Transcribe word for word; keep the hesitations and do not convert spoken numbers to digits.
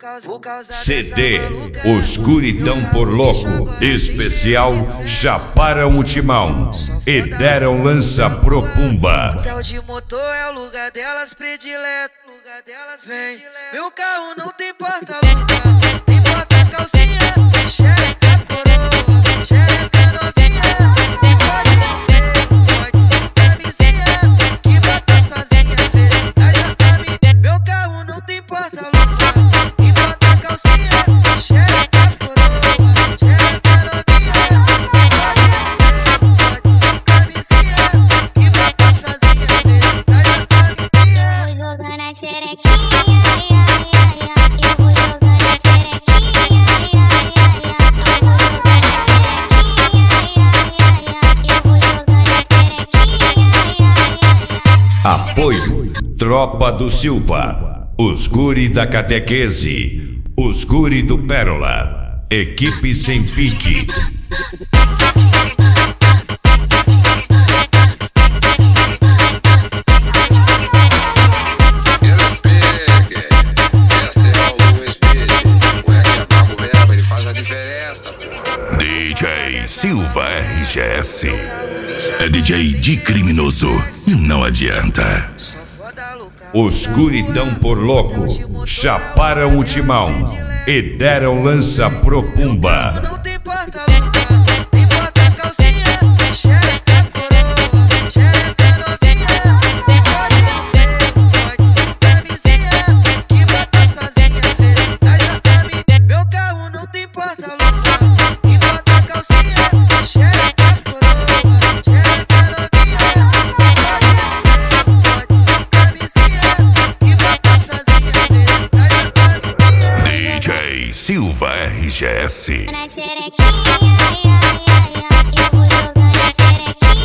C D Os Guritão por Louco, especial chaparam o timão e deram lança pro Pumba. Hotel de motor é o lugar delas predileto, lugar delas vem. Meu carro não tem porta-luva, tem porta-calcinha, xereca coroa, xereca novinha. Fode no fode camisinha, que bota sozinha às vezes traz a cami. Meu carro não tem porta-luva, tem porta-calcinha, xereca coroa, xereca novinha. Fode camisinha, que bota sozinha às vezes traz a cami. Eu vou jogando a xerequinha, ai, ai, ai, ai. Eu vou jogando a xerequinha, ai, ai, ai, ai. Eu vou jogando a xerequinha, ai, ai, ai, ai. Eu vou jogando a xerequinha, ai, ai, ai, ai. Apoio Tropa do Silva, os guri da catequese, os guri do Pérola, equipe sem pique. D J Silva R G S é D J de criminoso e não adianta. Os Guritão por Louco chaparam o timão e deram lança pro Pumba. Não tem porta-luva, tem porta-calcinha, xereca coroa, xereca novinha. Fode no camisinha, que bota sozinha às vezes traz a cami. Meu carro não tem porta-luva, tem porta-calcinha, xereca coroa, xereca novinha. Fode camisinha, que bota sozinha às vezes traz a cami. D J Silva R G S. Na xerequinha, ai, ai, ai, ai. Eu vou jogando a xerequinha.